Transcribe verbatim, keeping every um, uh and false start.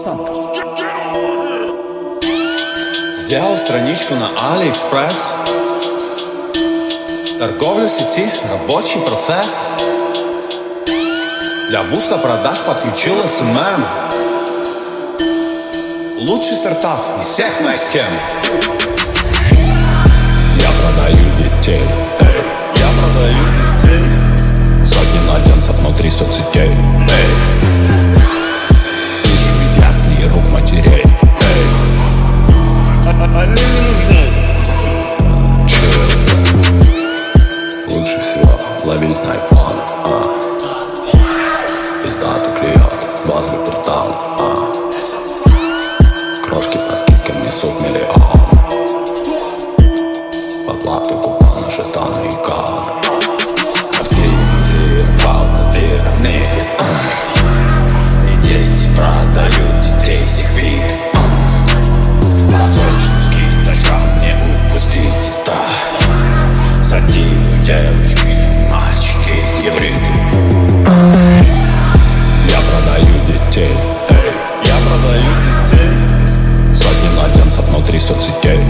пацан. Сделал страничку на AliExpress. Торговля в сети, рабочий процесс. Для буста продаж подключил эс эм эм. Лучший стартап из всех моих схем. Я продаю детей, эй. Я продаю детей. Сотни младенцев внутри соцсетей, эй. Пишу из яслей рук матерей, эй. Они не нужны. Чил. Лучше всего ловить на айфон, а. Пиздатый клиент, базовый портал, а. Крошки по скидкам несут миллион. Оплаты купона шестана и кан. Оптимизировал на пирамид. И дети продают детей всех видов. Восточным скидочкам не упустите, да. Сативы, девочки, мальчики, гибриды. Я продаю детей, эй. Я продаю детей. Сотни младенцев внутри соцсетей,